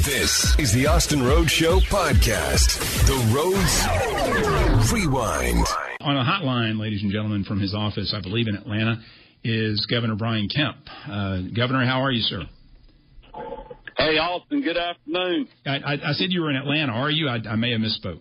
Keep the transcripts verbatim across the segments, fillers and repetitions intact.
This is the Austin Rhodes Show podcast. The Rhodes Rewind. On a hotline, ladies and gentlemen, from his office, I believe in Atlanta, is Governor Brian Kemp. Uh, Governor, how are you, sir? Hey, Austin, good afternoon. I, I, I said you were in Atlanta. Are you? I, I may have misspoke.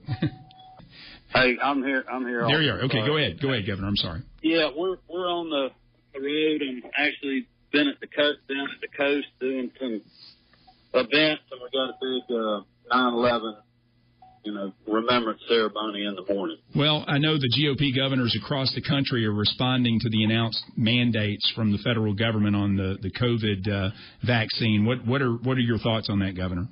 Hey, I'm here. I'm here. There you are. Okay, go ahead. Go ahead, Governor. I'm sorry. Yeah, we're we're on the road and actually been at the coast, down at the coast doing some events, and we got a big uh, nine eleven, you know, remembrance ceremony in the morning. Well, I know the G O P governors across the country are responding to the announced mandates from the federal government on the the COVID uh, vaccine. What what are what are your thoughts on that, Governor?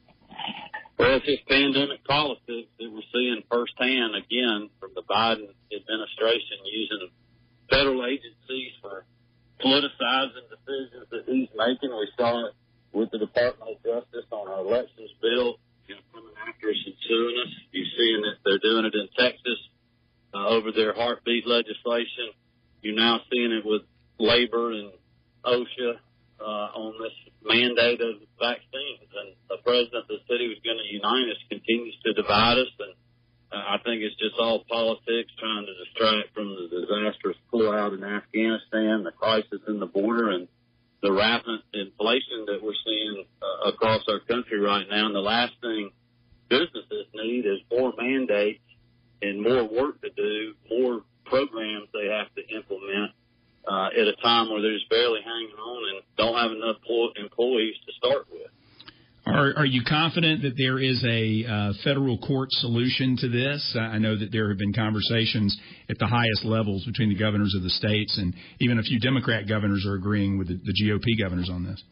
Well, it's just pandemic politics that we're seeing firsthand again from the Biden administration using federal agencies for politicizing decisions that he's making. We saw it with the Department of Justice on our elections bill, you know, coming after us and suing us. You're seeing that they're doing it in Texas uh, over their heartbeat legislation. You're now seeing it with labor and OSHA uh, on this mandate of vaccines. And the president that said he was going to unite us continues to divide us. And uh, I think it's just all politics trying to distract from the disastrous pullout in Afghanistan, the crisis in the border, and the rapid inflation that we're seeing uh, across our country right now. And the last thing businesses need is more mandates and more work to do, more programs they have to implement uh, at a time where they're just barely hanging on and don't have enough employees to start with. Are, are you confident that there is a uh, federal court solution to this? I know that there have been conversations at the highest levels between the governors of the states, and even a few Democrat governors are agreeing with the, the G O P governors on this.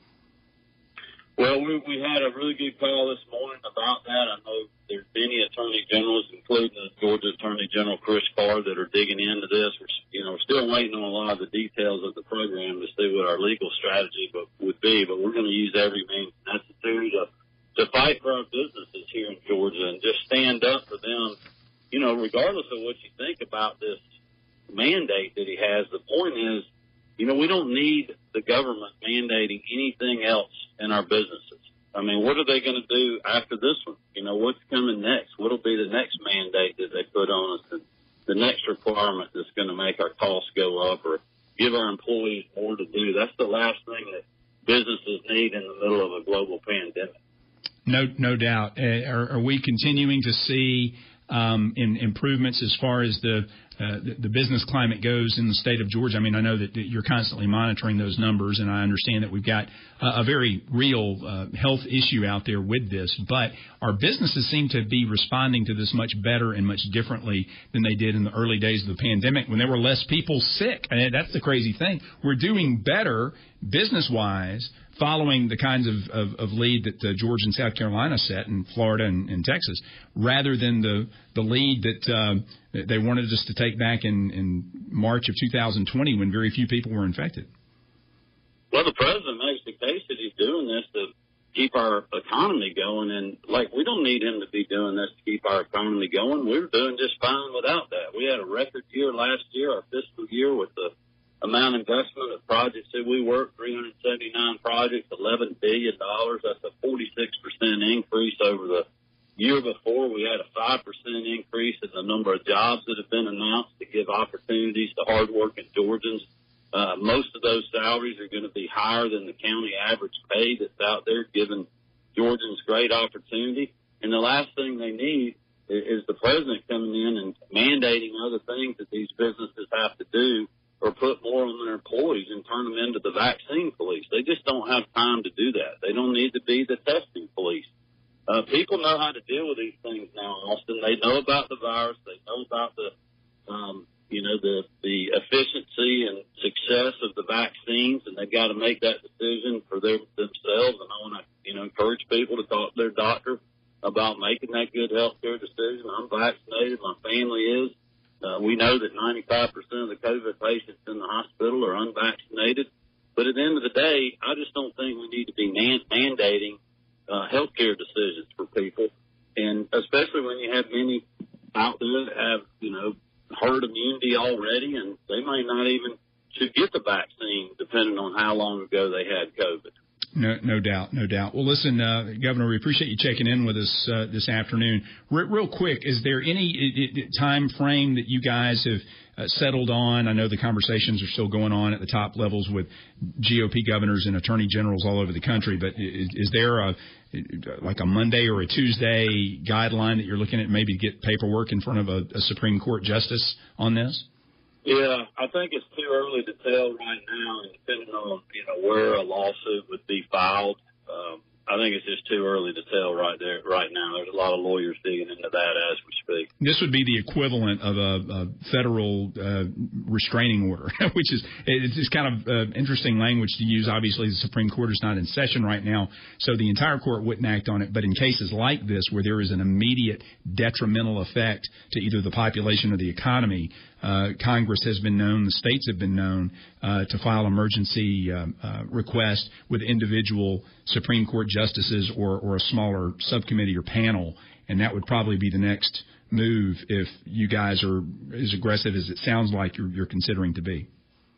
Well, we, we had a really good call this morning about that. I know there's many attorney generals, including the Georgia Attorney General Chris Carr, that are digging into this. We're, you know, we're still waiting on a lot of the details of the program to see what our legal strategy would be, but we're going to use every means necessary to to fight for our businesses here in Georgia and just stand up for them, you know, regardless of what you think about this mandate that he has. The point is, you know, we don't need the government mandating anything else in our businesses. I mean, what are they going to do after this one? You know, what's coming next? What will be the next mandate that they put on us, and the next requirement that's going to make our costs go up or give our employees more to do? That's the last thing that businesses need in the middle of a global pandemic. No, no doubt. Uh, are, are we continuing to see um, in, improvements as far as the, uh, the the business climate goes in the state of Georgia? I mean, I know that you're constantly monitoring those numbers, and I understand that we've got a, a very real uh, health issue out there with this. But our businesses seem to be responding to this much better and much differently than they did in the early days of the pandemic when there were less people sick. And that's the crazy thing. We're doing better business-wise, following the kinds of, of, of lead that uh, Georgia and South Carolina set, and Florida and, and Texas, rather than the, the lead that uh, they wanted us to take back in, in March of two thousand twenty when very few people were infected. Well, the president makes the case that he's doing this to keep our economy going, and, like, we don't need him to be doing this to keep our economy going. We're doing just fine without that. We had a record year last year, our fiscal year, with the amount of investment of projects that we worked, three hundred seventy-nine projects, eleven billion dollars. That's a forty-six percent increase over the year before. We had a five percent increase in the number of jobs that have been announced to give opportunities to hardworking Georgians. Uh, most of those salaries are going to be higher than the county average pay that's out there, giving Georgians great opportunity. And the last thing they need is, is the president coming in and mandating other things that these businesses have to do, or put more on their employees and turn them into the vaccine police. They just don't have time to do that. They don't need to be the testing police. Uh, people know how to deal with these things now, Austin. They know about the virus. They know about the, um, you know, the, the efficiency and success of the vaccines, and they've got to make that decision for their, themselves. And I want to, you know, encourage people to talk to their doctor about making that good health care decision. I'm vaccinated. My family is. Uh, we know that ninety-five percent of the COVID patients in the hospital are unvaccinated. But at the end of the day, I just don't think we need to be man- mandating uh, health care decisions for people. And especially when you have many out there that have, you know, herd immunity already, and they may not even should get the vaccine depending on how long ago they had COVID. No, no doubt, no doubt. Well, listen, uh, Governor, we appreciate you checking in with us uh, this afternoon. Re- real quick, is there any uh, time frame that you guys have uh, settled on? I know the conversations are still going on at the top levels with G O P governors and attorney generals all over the country, but is, is there a like a Monday or a Tuesday guideline that you're looking at, maybe get paperwork in front of a, a Supreme Court justice on this? Yeah, I think it's too early to tell right now, and depending on, you know, where a lawsuit would be filed. Um, I think it's just too early to tell right there, right now. There's a lot of lawyers digging into that as we speak. This would be the equivalent of a, a federal uh, restraining order, which is it's, it's kind of uh, interesting language to use. Obviously, the Supreme Court is not in session right now, so the entire court wouldn't act on it. But in cases like this, where there is an immediate detrimental effect to either the population or the economy, uh, Congress has been known, the states have been known uh, to file emergency uh, uh, requests with individual Supreme Court justices or, or a smaller subcommittee or panel, and that would probably be the next move if you guys are as aggressive as it sounds like you're, you're considering to be.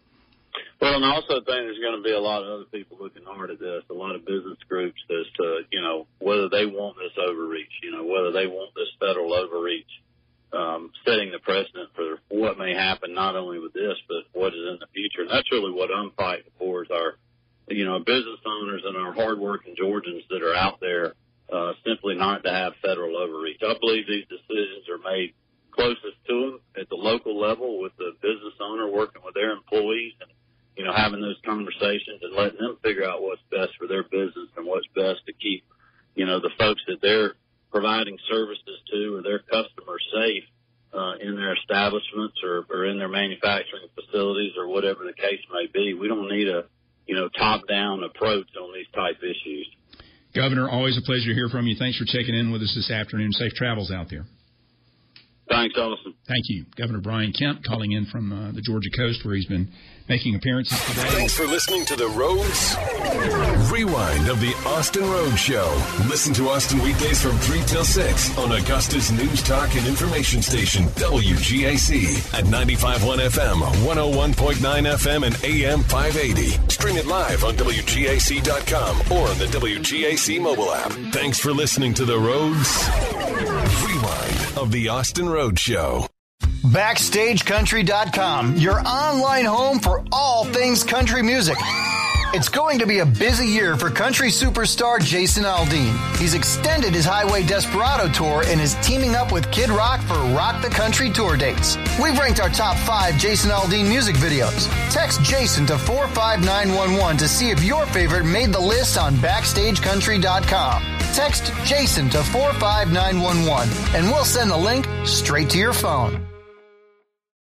Well, and I also think there's going to be a lot of other people looking hard at this, a lot of business groups as to, you know, whether they want this overreach, you know, whether they want this federal overreach, um, setting the precedent for what may happen not only with this, but what is in the future. And that's really what I'm fighting for is our, you know, business owners and our hardworking Georgians that are out there uh, simply not to have federal overreach. I believe these decisions are made closest to them at the local level with the business owner working with their employees and, you know, having those conversations and letting them figure out what's best for their business and what's best to keep, you know, the folks that they're providing services to or their customers safe uh, in their establishments or, or in their manufacturing facilities or whatever the case may be. We don't need a, you know, top-down approach on these type issues. Governor, always a pleasure to hear from you. Thanks for checking in with us this afternoon. Safe travels out there. Thanks, Austin. Thank you. Governor Brian Kemp calling in from uh, the Georgia coast where he's been making appearances today. Thanks for listening to the Rhodes Rewind of the Austin Rhodes Show. Listen to Austin weekdays from three till six on Augusta's News Talk and Information Station, W G A C, at ninety-five point one F M, one oh one point nine F M, and A M five eighty. Stream it live on W G A C dot com or on the W G A C mobile app. Thanks for listening to the Rhodes Rewind of the Austin Rhodes Show. Backstage Country dot com, your online home for all things country music. It's going to be a busy year for country superstar Jason Aldean. He's extended his Highway Desperado tour and is teaming up with Kid Rock for Rock the Country tour dates. We've ranked our top five Jason Aldean music videos. Text Jason to four five nine one one to see if your favorite made the list on Backstage Country dot com. Text Jason to four five nine one one and we'll send the link straight to your phone.